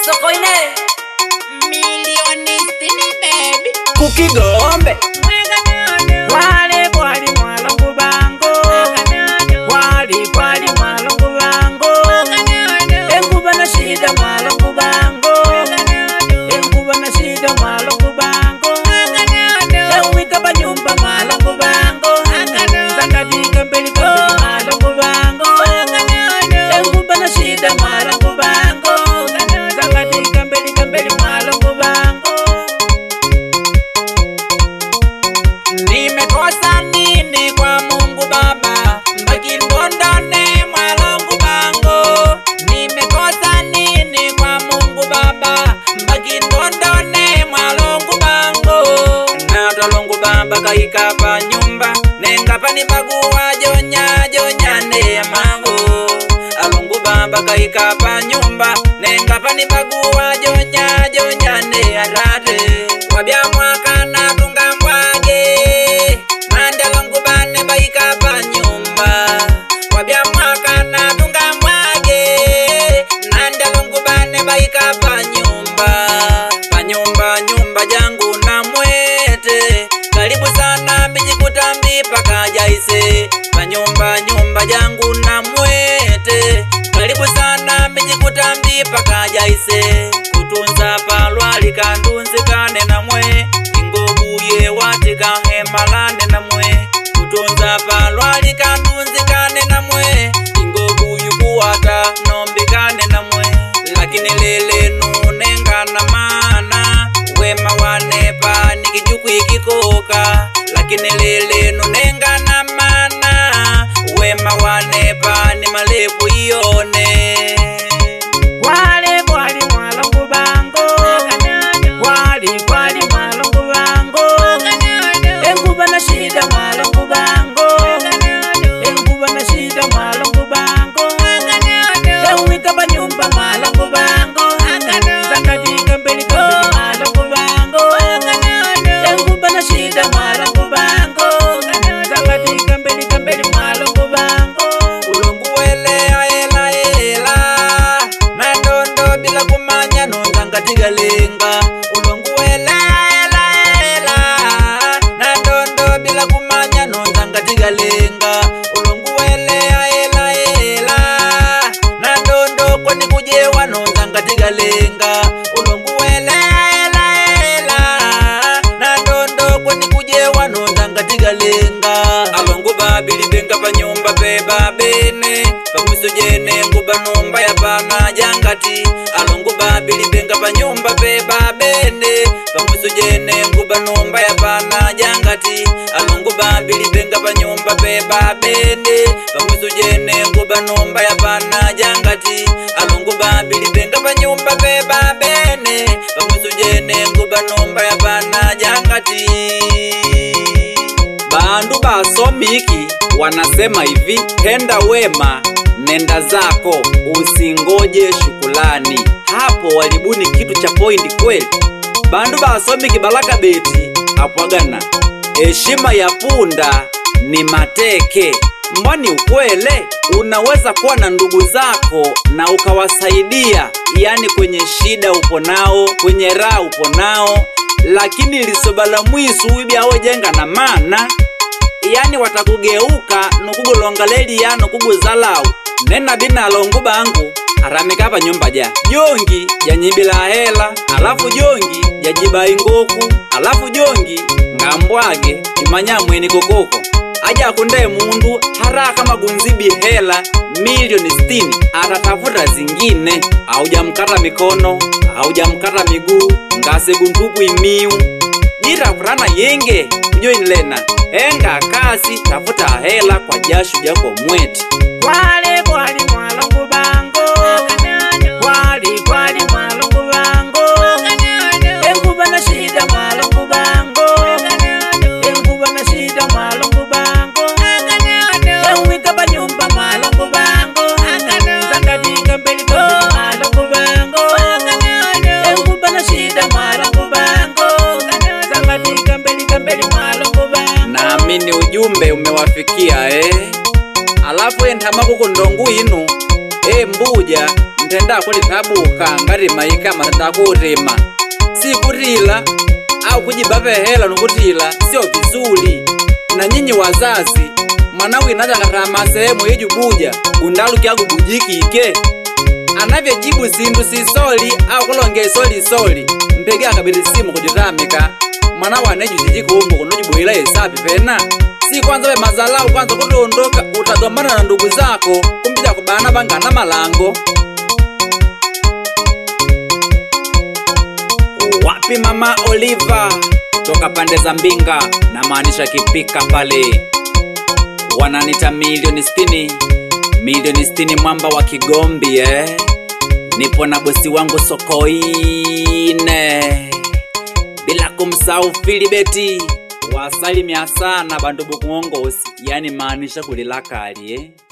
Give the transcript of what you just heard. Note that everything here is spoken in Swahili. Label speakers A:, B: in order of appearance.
A: Sokoine
B: milioni 60 baby.
C: Kukigombe
A: wale kwali mwalongo bango, wali kwali mwalongo bango, enkuba na shida mwalongo bango, enkuba na shida mwalongo bango, ewika banyumba mwalongo bango, zakatika mbeli kambeli mwalongo bango, enkuba na shida mwalongo bango, zakatika mbeli kambeli mwalongo bango.
C: nimekosa nini kwa Mungu Baba mbaki ndondone mwalongo bango? Nimekosa nini kwa Mungu Baba mbaki ndondone mwalongo bango? Na talongo Baba kaika pa nyumba nenga pani paguwa jonya jonya ne mango. Alongo Baba kaika pa nyumba nenga pani paguwa jonya jonya ne arate. Wabia mwaka na tunga mwage mande alongo bane baika pa nyumba. Wabia mwaka na tunga mwage mande alongo bane baika pa nyumba. Pa nyumba nyumba jangu na mwete karibu sana mijikutambi paka jaise. Pa nyumba nyumba jangu na mwete karibu sana mijikutambi paka jaise. Kutunza palwali kandunzi kane na mwe ingobuye watika hemalane na mwe. Kutunza palwali kandunzi kane na mwe ingobuyu kuwata nombi kane na mwe. Lakini lele nunenga na mana wema wanepa nikijuku ikikoka. Lakini lele nunenga na mana wema wanepa ni malepu ione.
A: Wale kwali mwalongo bango, wali kwali mwalongo bango, enkuba na shida mwalongo bango, enkuba na shida mwalongo bango, ewika banyumba mwalongo bango, zakatika mbeli kambeli mwalongo bango, enkuba na shida mwalongo bango, zakatika mbeli kambeli mwalongo bango.
C: Ulongu welea ela ela na ndondo bila kumanya nonzanga tigalenga. Ulongu welea ela ela na ndondo bila kumanya nonzanga tigalenga. Ulongu welea ela ela na ndondo kwani kujewa nonzanga tigalenga. Ulongu welea ela ela na ndondo kwani kujewa nonzanga tigalenga. Alongu babili benga pa nyumba pe babene pamuso jene nguba nomba ya pana jangati. Alongu babili benga pa nyumba pe babene pamuso jene nguba nomba ya pana jangati. Alongu babili benga pa nyumba pe babene pamuso jene nguba nomba ya pana jangati. Alongu babili benga pa nyumba pe babene pamuso jene nguba nomba ya pana jangati. Bandu basomiki wanasema hivi, tenda wema nenda zako usingoje shukulani. Hapo walibuni kitu cha point kweli. Bandu basomiki Baraka beti apwagana heshima ya punda ni mateke. Mbani ukwele unaweza kuwa na ndugu zako na ukawasaidia, yani kwenye shida upo nao, kwenye raha upo nao, lakini lisobala mwisu uibi awe jenga na mana, yani watakugeuka nukugulonga leli ya nukuguzalau. Nena bina alongu bangu aramika pa nyumba ja jongi janyibila hela, alafu jongi jajiba ingoku, alafu jongi ngambwage imanya mweni kokoko. Aja kunde mundu haraka magunzibi hela milioni 60 atatafuta zingine. Auja mkata mikono, auja mkata miguu, ngase guntupu imiu. Jira furana yenge ujoin lena enga kasi tafuta hela kwa jashu jako mweti.
A: Wale kwali mwalongo bango, wali kwali mwalongo bango, enkuba na shida mwalongo bango, enkuba na shida mwalongo bango, ewika banyumba mwalongo bango, zakatika mbeli kambeli mwalongo bango, enkuba na shida mwalongo bango, zakatika mbeli kambeli mwalongo bango.
C: Naamini ujumbe umewafikia Alafu entama kuko ndongu inu mbuja matenda kulitabuka ngati maika matenda kutima si kutila au kujibapehela nukutila sio vizuri. Na nyinyi wazazi mwana wina chakatama sehemu yejubuja undalu kyagu bujikike anavyejibu sindu sisoli au kulonge soli mpege akabili simu kujitamika mwana waneju chichikumbu kunujibuhila yesapi pena si kwanza we mazalau kwanza kutondoka utagombana na ndugu zako kumbija kubana bangana malango. Wapi mama Oliva toka pande za Mbinga na maanisha Kipika pale wananita milioni 60 mwamba wa Kigombi nipo na bosi wangu Sokoine bila kumsahau Filibeti wasalimia sana bandu bukuongosi yani maanisha kulilakali